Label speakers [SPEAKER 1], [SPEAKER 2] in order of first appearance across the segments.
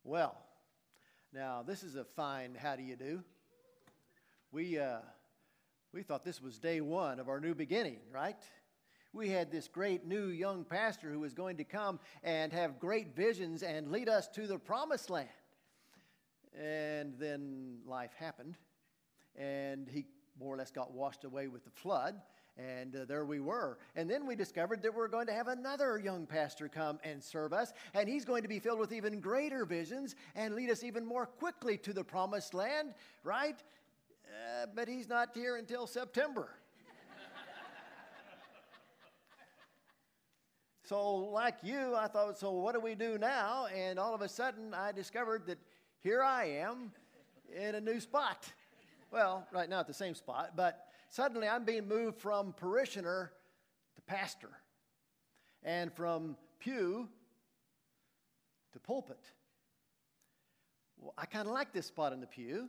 [SPEAKER 1] Well, now this is a fine how do you do. We thought this was day one of our new beginning, right? We had this great new young pastor who was going to come and have great visions and lead us to the promised land. And then life happened, and he more or less got washed away with the flood, and there we were. And then we discovered that we're going to have another young pastor come and serve us, and he's going to be filled with even greater visions and lead us even more quickly to the promised land, right? But he's not here until September. So like you, I thought, so what do we do now? And all of a sudden, I discovered that here I am in a new spot. Well, right now at the same spot, but suddenly I'm being moved from parishioner to pastor, and from pew to pulpit. Well, I kind of like this spot in the pew.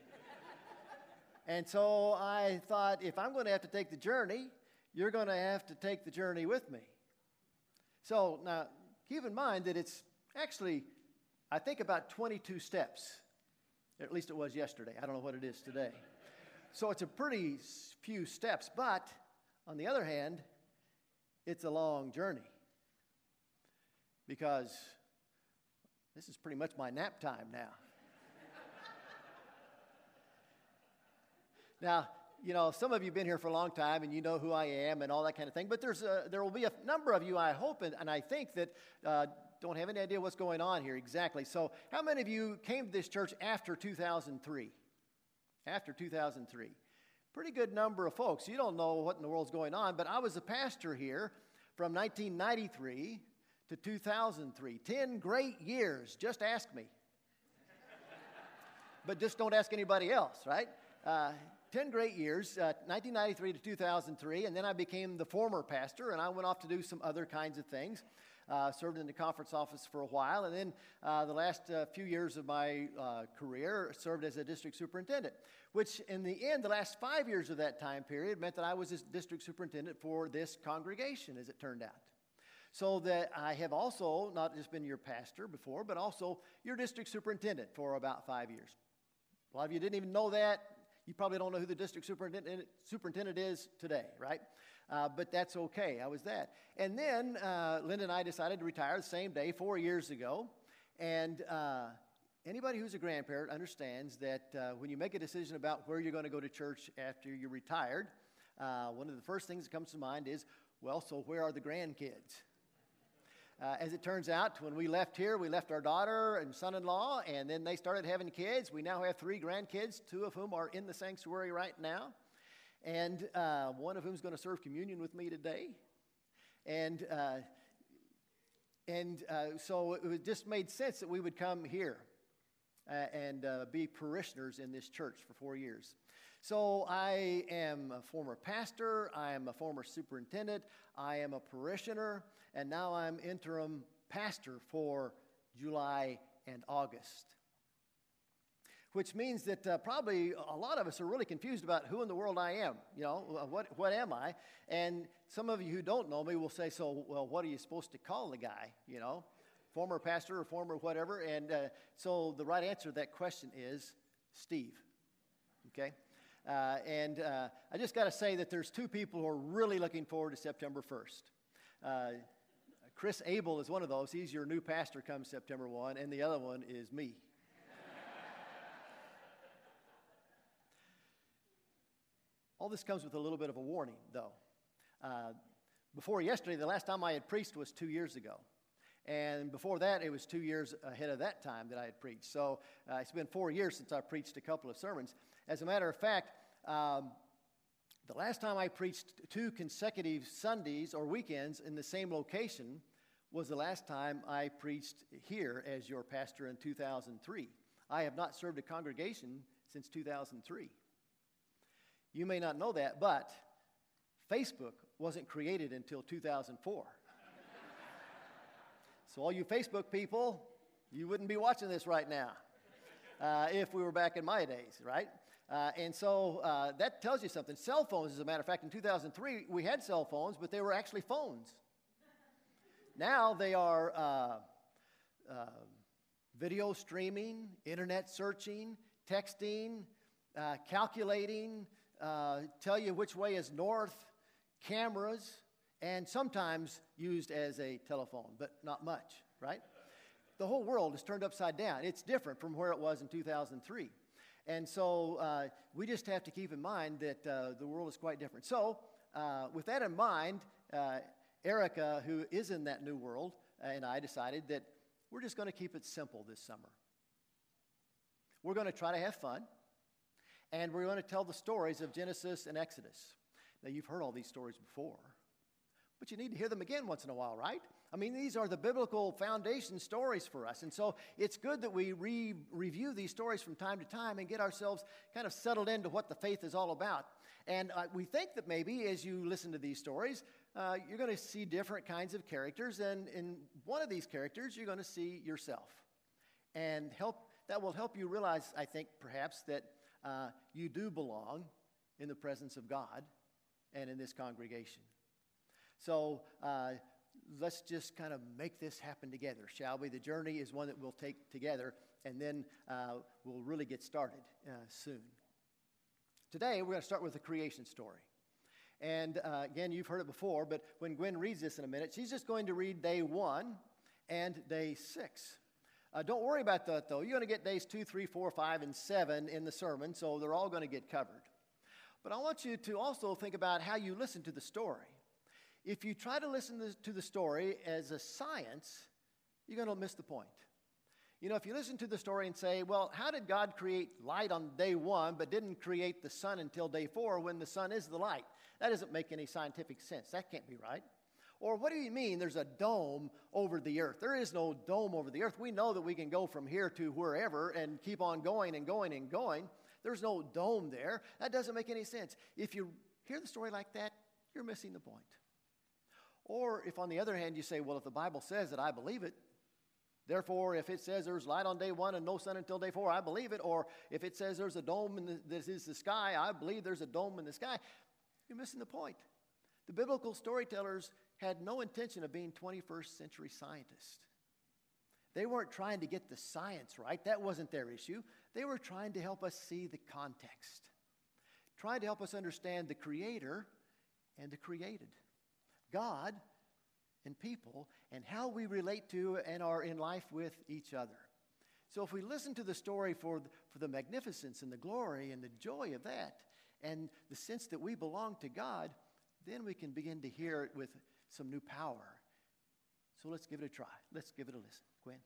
[SPEAKER 1] And so I thought, if I'm going to have to take the journey, you're going to have to take the journey with me. So now, keep in mind that it's actually, I think, about 22 steps. At least it was yesterday. I don't know what it is today. So it's a pretty few steps. But, on the other hand, it's a long journey. Because this is pretty much my nap time now. Now, you know, some of you have been here for a long time, and you know who I am and all that kind of thing. But there will be a number of you, I hope, and I think that don't have any idea what's going on here exactly. So how many of you came to this church after 2003? After 2003. Pretty good number of folks. You don't know what in the world's going on, but I was a pastor here from 1993 to 2003. 10 great years. Just ask me. But just don't ask anybody else, right? 10 great years, 1993 to 2003, and then I became the former pastor, and I went off to do some other kinds of things. Served in the conference office for a while, and then the last few years of my career served as a district superintendent, which in the end, the last 5 years of that time period meant that I was a district superintendent for this congregation, as it turned out. So that I have also not just been your pastor before, but also your district superintendent for about 5 years. A lot of you didn't even know that. You probably don't know who the district superintendent is today, right? But that's okay. I was that. And then Linda and I decided to retire the same day 4 years ago. And anybody who's a grandparent understands that when you make a decision about where you're going to go to church after you're retired, one of the first things that comes to mind is, well, so where are the grandkids? As it turns out, when we left here, we left our daughter and son-in-law, and then they started having kids. We now have 3 grandkids, 2 of whom are in the sanctuary right now. And one of whom is going to serve communion with me today. And so it just made sense that we would come here and be parishioners in this church for 4 years. So I am a former pastor, I am a former superintendent, I am a parishioner, and now I'm interim pastor for July and August. Which means that probably a lot of us are really confused about who in the world I am. You know, what am I? And some of you who don't know me will say, so, well, what are you supposed to call the guy? You know, former pastor or former whatever. And so the right answer to that question is Steve. Okay? And I just got to say that there's 2 people who are really looking forward to September 1st. Chris Abel is one of those. He's your new pastor come September 1, and the other one is me. All this comes with a little bit of a warning, though. Before yesterday, the last time I had preached was 2 years ago. And before that, it was 2 years ahead of that time that I had preached. So it's been 4 years since I preached a couple of sermons. As a matter of fact, the last time I preached 2 consecutive Sundays or weekends in the same location was the last time I preached here as your pastor in 2003. I have not served a congregation since 2003. You may not know that, but Facebook wasn't created until 2004. So all you Facebook people, you wouldn't be watching this right now if we were back in my days, right? And so that tells you something. Cell phones, as a matter of fact, in 2003, we had cell phones, but they were actually phones. Now they are video streaming, internet searching, texting, calculating, tell you which way is north, cameras, and sometimes used as a telephone, but not much, right? The whole world is turned upside down. It's different from where it was in 2003. And so we just have to keep in mind that the world is quite different. So with that in mind, Erica, who is in that new world, and I decided that we're just going to keep it simple this summer. We're going to try to have fun, and we're going to tell the stories of Genesis and Exodus. Now, you've heard all these stories before, but you need to hear them again once in a while, right? I mean, these are the biblical foundation stories for us, and so it's good that we review these stories from time to time and get ourselves kind of settled into what the faith is all about. And we think that maybe as you listen to these stories, you're going to see different kinds of characters, and in one of these characters, you're going to see yourself. And that will help you realize, I think, perhaps, that you do belong in the presence of God and in this congregation. So let's just kind of make this happen together, shall we? The journey is one that we'll take together, and then we'll really get started soon. Today, we're going to start with the creation story. And again, you've heard it before, but when Gwen reads this in a minute, she's just going to read day 1 and day 6. Don't worry about that, though. You're going to get days 2, 3, 4, 5, and 7 in the sermon, so they're all going to get covered. But I want you to also think about how you listen to the story. If you try to listen to the story as a science, you're going to miss the point. You know, if you listen to the story and say, well, how did God create light on day 1 but didn't create the sun until day 4 when the sun is the light? That doesn't make any scientific sense. That can't be right. Or what do you mean there's a dome over the earth? There is no dome over the earth. We know that we can go from here to wherever and keep on going and going and going. There's no dome there. That doesn't make any sense. If you hear the story like that, you're missing the point. Or if on the other hand you say, well, if the Bible says it, I believe it. Therefore, if it says there's light on day 1 and no sun until day 4, I believe it. Or if it says there's a dome that is the sky, I believe there's a dome in the sky. You're missing the point. The biblical storytellers had no intention of being 21st century scientists. They weren't trying to get the science right. That wasn't their issue. They were trying to help us see the context, trying to help us understand the Creator and the created, God and people, and how we relate to and are in life with each other. So if we listen to the story for the magnificence and the glory and the joy of that, and the sense that we belong to God, then we can begin to hear it with some new power. So let's give it a try. Let's give it a listen. Gwen?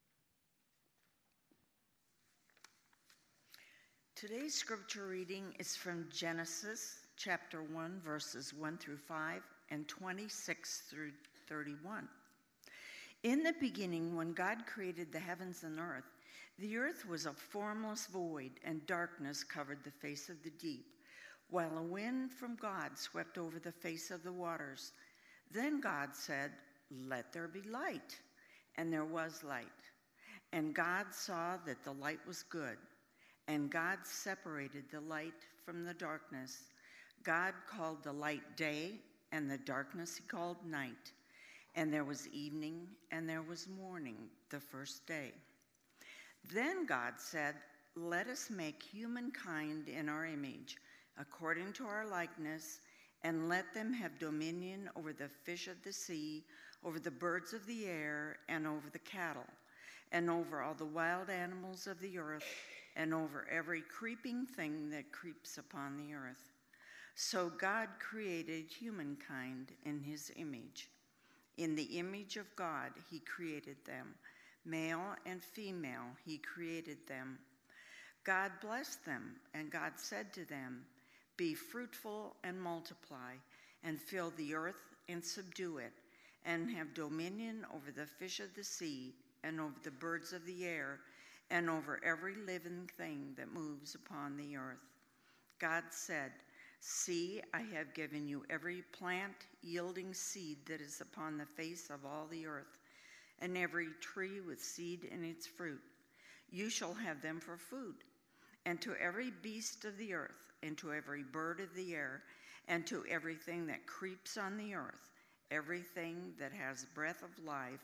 [SPEAKER 2] Today's scripture reading is from Genesis chapter 1, verses 1 through 5 and 26 through 31. In the beginning, when God created the heavens and earth was a formless void, and darkness covered the face of the deep, while a wind from God swept over the face of the waters. Then God said, "Let there be light," and there was light. And God saw that the light was good, and God separated the light from the darkness. God called the light day, and the darkness he called night. And there was evening, and there was morning, the first day. Then God said, "Let us make humankind in our image, according to our likeness, and let them have dominion over the fish of the sea, over the birds of the air, and over the cattle, and over all the wild animals of the earth, and over every creeping thing that creeps upon the earth." So God created humankind in his image. In the image of God he created them. Male and female he created them. God blessed them, and God said to them, "Be fruitful and multiply, and fill the earth and subdue it, and have dominion over the fish of the sea, and over the birds of the air, and over every living thing that moves upon the earth." God said, "See, I have given you every plant yielding seed that is upon the face of all the earth, and every tree with seed in its fruit. You shall have them for food. And to every beast of the earth, and to every bird of the air, and to everything that creeps on the earth, everything that has breath of life,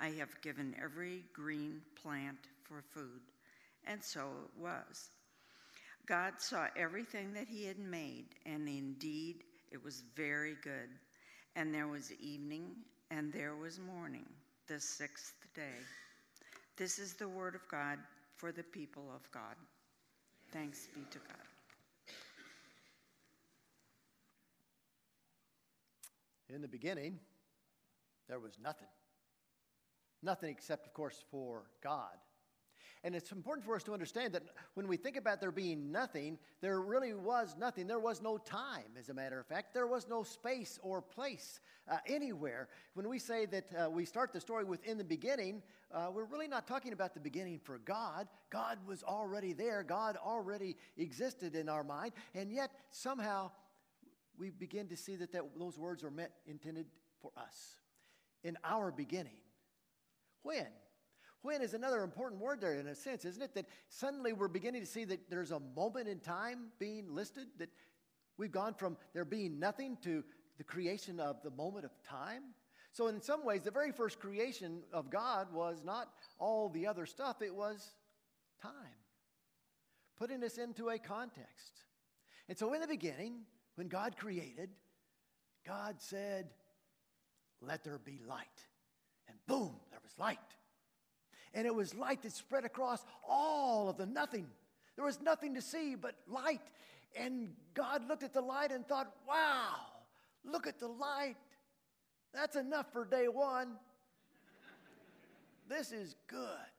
[SPEAKER 2] I have given every green plant for food. And so it was. God saw everything that he had made, and indeed it was very good. And there was evening, and there was morning, the sixth day. This is the word of God for the people of God. Thanks be to God.
[SPEAKER 1] In the beginning, there was nothing. Nothing except, of course, for God. And it's important for us to understand that when we think about there being nothing, there really was nothing. There was no time, as a matter of fact. There was no space or place anywhere. When we say that we start the story with in the beginning, we're really not talking about the beginning for God. God was already there. God already existed in our mind. And yet, somehow, we begin to see that those words are intended for us. In our beginning. When? When is another important word there in a sense, isn't it? That suddenly we're beginning to see that there's a moment in time being listed, that we've gone from there being nothing to the creation of the moment of time. So in some ways, the very first creation of God was not all the other stuff, it was time. Putting us into a context. And so in the beginning, when God created, God said, "Let there be light." And boom, there was light. And it was light that spread across all of the nothing. There was nothing to see but light. And God looked at the light and thought, wow, look at the light. That's enough for day one. This is good.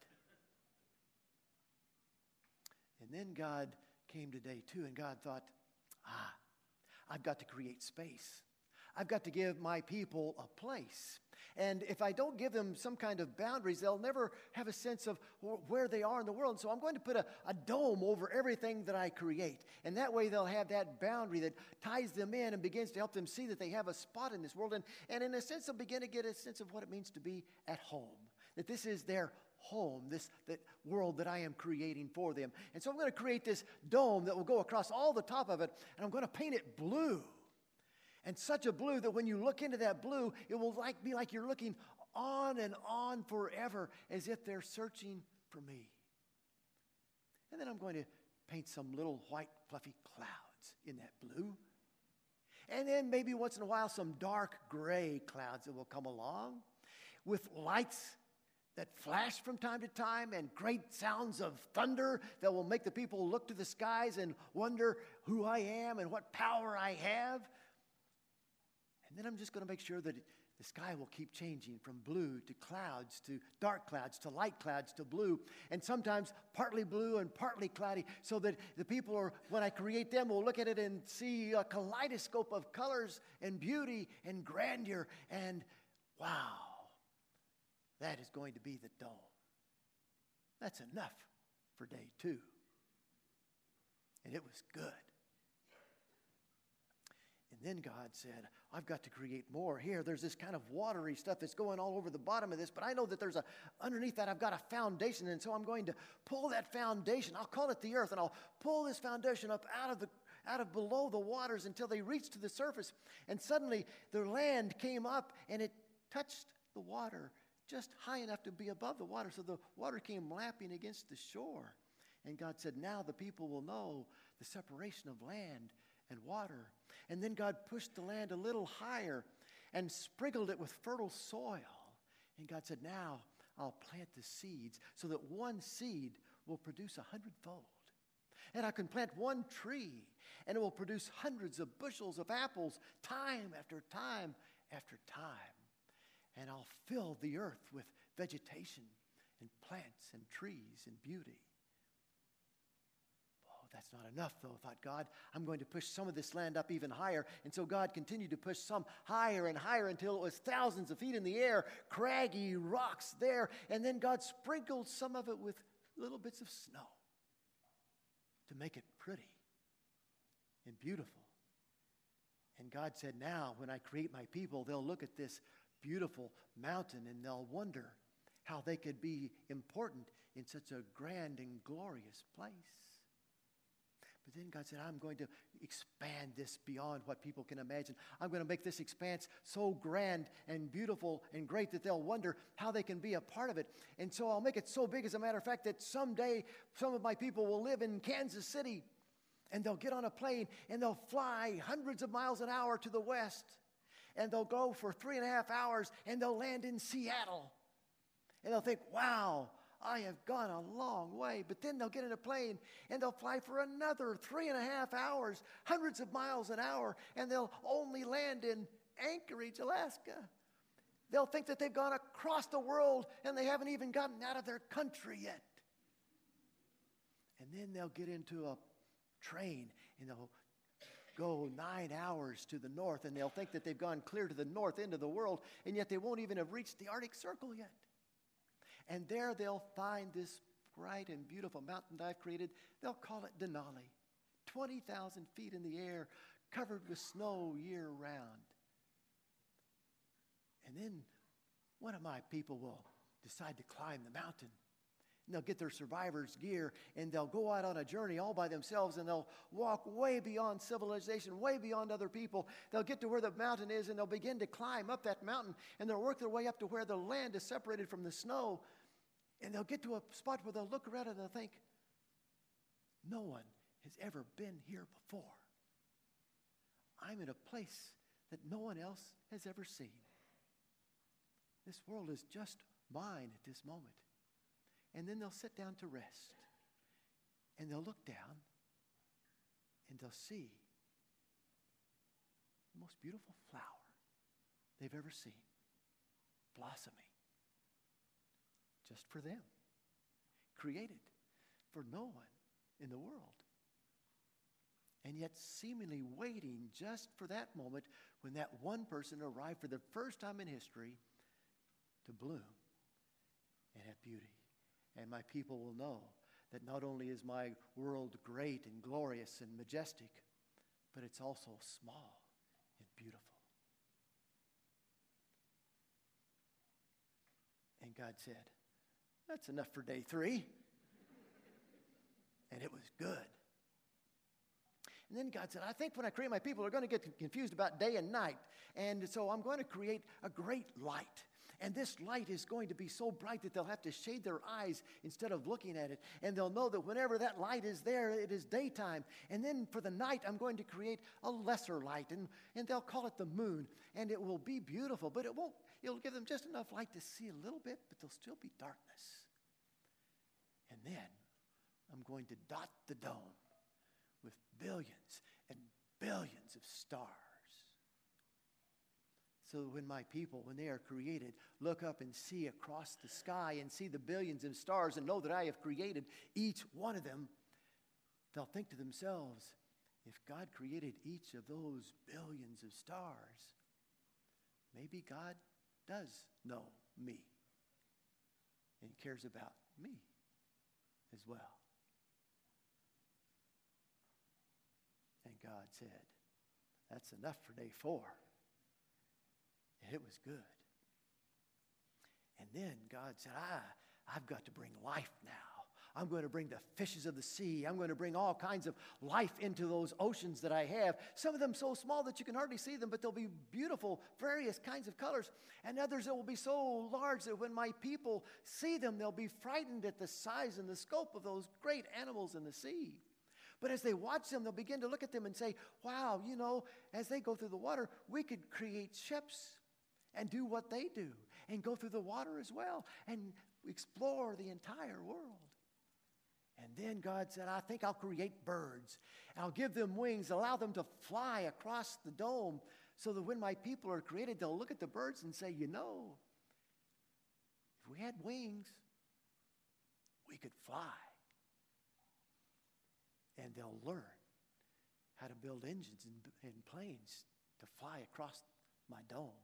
[SPEAKER 1] And then God came to day two, and God thought, I've got to create space. I've got to give my people a place. And if I don't give them some kind of boundaries, they'll never have a sense of where they are in the world. So I'm going to put a dome over everything that I create. And that way they'll have that boundary that ties them in and begins to help them see that they have a spot in this world. And in a sense, they'll begin to get a sense of what it means to be at home. That this is their home, that world that I am creating for them. And so I'm going to create this dome that will go across all the top of it, and I'm going to paint it blue. And such a blue that when you look into that blue, it will be like you're looking on and on forever, as if they're searching for me. And then I'm going to paint some little white fluffy clouds in that blue. And then maybe once in a while some dark gray clouds that will come along with lights that flash from time to time and great sounds of thunder that will make the people look to the skies and wonder who I am and what power I have. And then I'm just going to make sure that the sky will keep changing from blue to clouds to dark clouds to light clouds to blue, and sometimes partly blue and partly cloudy, so that the people, when I create them, will look at it and see a kaleidoscope of colors and beauty and grandeur. And wow, that is going to be the dome. That's enough for day two. And it was good. And then God said, I've got to create more. Here, there's this kind of watery stuff that's going all over the bottom of this, but I know that underneath that I've got a foundation, and so I'm going to pull that foundation. I'll call it the earth, and I'll pull this foundation up out of below the waters until they reach to the surface. And suddenly the land came up, and it touched the water just high enough to be above the water, so the water came lapping against the shore. And God said, now the people will know the separation of land and water. And then God pushed the land a little higher and sprinkled it with fertile soil. And God said, now I'll plant the seeds so that one seed will produce 100-fold. And I can plant one tree, and it will produce hundreds of bushels of apples time after time after time. And I'll fill the earth with vegetation and plants and trees and beauty. That's not enough, though, thought God. I'm going to push some of this land up even higher. And so God continued to push some higher and higher until it was thousands of feet in the air, craggy rocks there. And then God sprinkled some of it with little bits of snow to make it pretty and beautiful. And God said, now, when I create my people, they'll look at this beautiful mountain and they'll wonder how they could be important in such a grand and glorious place. But then God said, I'm going to expand this beyond what people can imagine. I'm going to make this expanse so grand and beautiful and great that they'll wonder how they can be a part of it. And so I'll make it so big, as a matter of fact, that someday some of my people will live in Kansas City, and they'll get on a plane and they'll fly hundreds of miles an hour to the west, and they'll go for 3.5 hours and they'll land in Seattle. And they'll think, wow, I have gone a long way. But then they'll get in a plane and they'll fly for another 3.5 hours, hundreds of miles an hour, and they'll only land in Anchorage, Alaska. They'll think that they've gone across the world and they haven't even gotten out of their country yet. And then they'll get into a train and they'll go 9 hours to the north, and they'll think that they've gone clear to the north end of the world, and yet they won't even have reached the Arctic Circle yet. And there they'll find this bright and beautiful mountain that I've created. They'll call it Denali, 20,000 feet in the air, covered with snow year-round. And then one of my people will decide to climb the mountain. And they'll get their survivor's gear, and they'll go out on a journey all by themselves, and they'll walk way beyond civilization, way beyond other people. They'll get to where the mountain is, and they'll begin to climb up that mountain, and they'll work their way up to where the land is separated from the snow. And they'll get to a spot where they'll look around and they'll think, no one has ever been here before. I'm in a place that no one else has ever seen. This world is just mine at this moment. And then they'll sit down to rest. And they'll look down and they'll see the most beautiful flower they've ever seen blossoming. Just for them. Created for no one in the world. And yet seemingly waiting just for that moment when that one person arrived for the first time in history to bloom and have beauty. And my people will know that not only is my world great and glorious and majestic, but it's also small and beautiful. And God said, that's enough for day 3. And it was good. And then God said, I think when I create my people, they're going to get confused about day and night. And so I'm going to create a great light. And this light is going to be so bright that they'll have to shade their eyes instead of looking at it. And they'll know that whenever that light is there, it is daytime. And then for the night, I'm going to create a lesser light. And they'll call it the moon. And it will be beautiful, but it'll give them just enough light to see a little bit, but there'll still be darkness. And then I'm going to dot the dome with billions and billions of stars. So when my people, when they are created, look up and see across the sky and see the billions of stars and know that I have created each one of them, they'll think to themselves, if God created each of those billions of stars, maybe God does know me and cares about me as well. And God said, that's enough for day 4. And it was good. And then God said, I've got to bring life now. I'm going to bring the fishes of the sea. I'm going to bring all kinds of life into those oceans that I have. Some of them so small that you can hardly see them, but they'll be beautiful, various kinds of colors. And others that will be so large that when my people see them, they'll be frightened at the size and the scope of those great animals in the sea. But as they watch them, they'll begin to look at them and say, wow, as they go through the water, we could create ships and do what they do and go through the water as well and explore the entire world. And then God said, I think I'll create birds. I'll give them wings, allow them to fly across the dome so that when my people are created, they'll look at the birds and say, if we had wings, we could fly. And they'll learn how to build engines and planes to fly across my dome.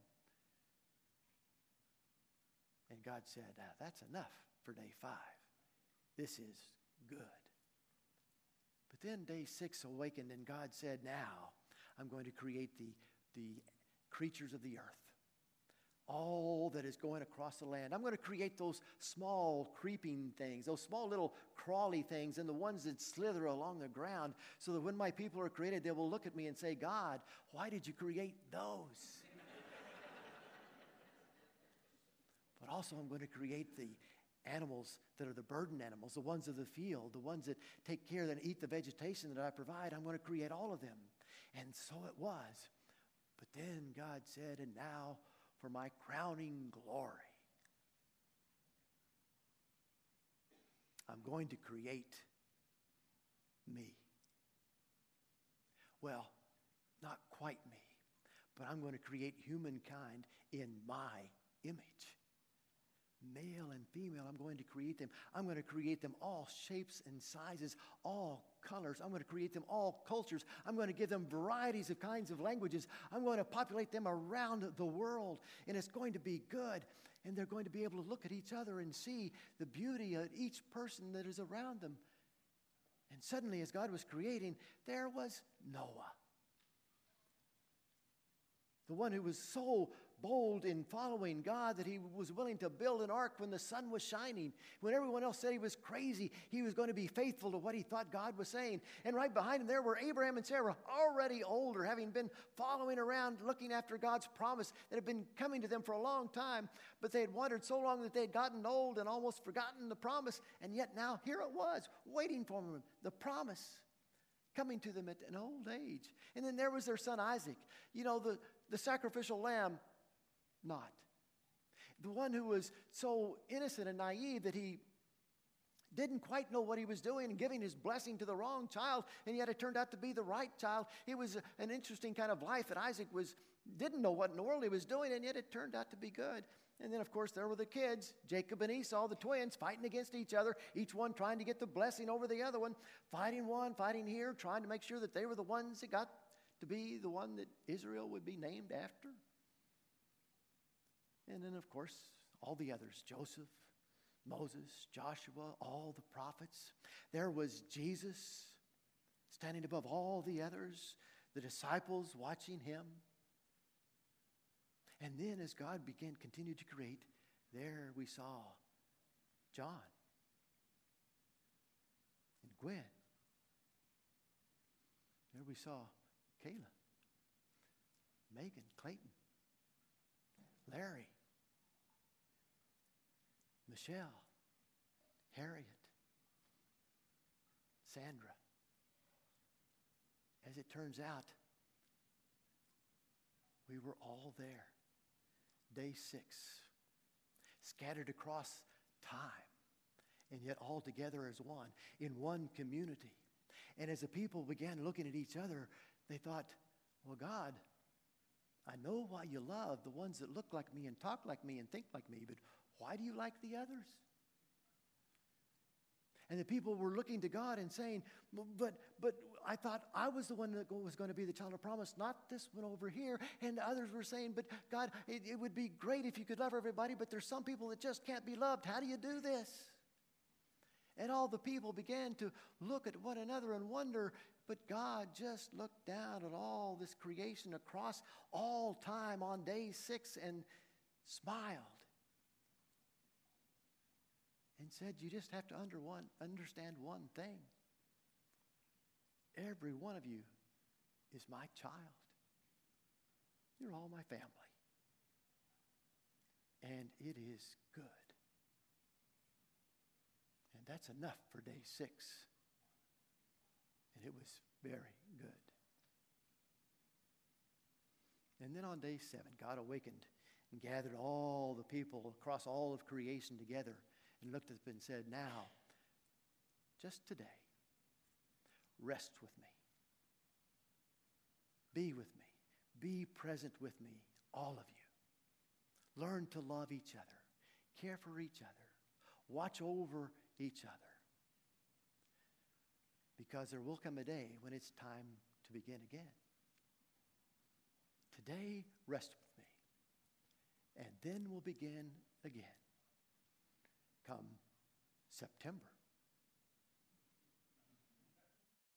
[SPEAKER 1] And God said, that's enough for day 5. This is good. But then day 6 awakened, and God said, now I'm going to create the creatures of the earth. all that is going across the land. I'm going to create those small creeping things, those small little crawly things, and the ones that slither along the ground, so that when my people are created, they will look at me and say, God, why did you create those? But also I'm going to create the animals that are the burden animals, the ones of the field, the ones that take care, that eat the vegetation that I provide. I'm going to create all of them. And so it was. But then God said, and now for my crowning glory, I'm going to create me. Well, not quite me, but I'm going to create humankind in my image. Male and female, I'm going to create them. I'm going to create them all shapes and sizes, all colors. I'm going to create them all cultures. I'm going to give them varieties of kinds of languages. I'm going to populate them around the world, and it's going to be good. And they're going to be able to look at each other and see the beauty of each person that is around them. And suddenly, as God was creating, there was Noah. The one who was so bold in following God that he was willing to build an ark when the sun was shining. When everyone else said he was crazy, he was going to be faithful to what he thought God was saying. And right behind him there were Abraham and Sarah, already older, having been following around, looking after God's promise that had been coming to them for a long time. But they had wandered so long that they had gotten old and almost forgotten the promise. And yet now here it was, waiting for them, the promise coming to them at an old age. And then there was their son Isaac, the sacrificial lamb. Not. The one who was so innocent and naive that he didn't quite know what he was doing and giving his blessing to the wrong child, and yet it turned out to be the right child. It was an interesting kind of life that Isaac didn't know what in the world he was doing, and yet it turned out to be good. And then, of course, there were the kids, Jacob and Esau, the twins, fighting against each other, each one trying to get the blessing over the other one, fighting here, trying to make sure that they were the ones that got to be the one that Israel would be named after. And then, of course, all the others, Joseph, Moses, Joshua, all the prophets. There was Jesus standing above all the others, the disciples watching him. And then as God continued to create, there we saw John and Gwen. There we saw Kayla, Megan, Clayton, Larry, Michelle, Harriet, Sandra. As it turns out, we were all there. Day 6, scattered across time, and yet all together as one, in one community. And as the people began looking at each other, they thought, well, God, I know why you love the ones that look like me and talk like me and think like me, but why do you like the others? And the people were looking to God and saying, but I thought I was the one that was going to be the child of promise, not this one over here. And others were saying, but God, it would be great if you could love everybody, but there's some people that just can't be loved. How do you do this? And all the people began to look at one another and wonder, but God just looked down at all this creation across all time on day 6 and smiled. And said, you just have to understand one thing. Every one of you is my child. You're all my family. And it is good. And that's enough for day 6. And it was very good. And then on day 7, God awakened and gathered all the people across all of creation together and looked up and said, now, just today, rest with me. Be with me. Be present with me, all of you. Learn to love each other. Care for each other. Watch over each other. Because there will come a day when it's time to begin again. Today, rest with me. And then we'll begin again. Come September.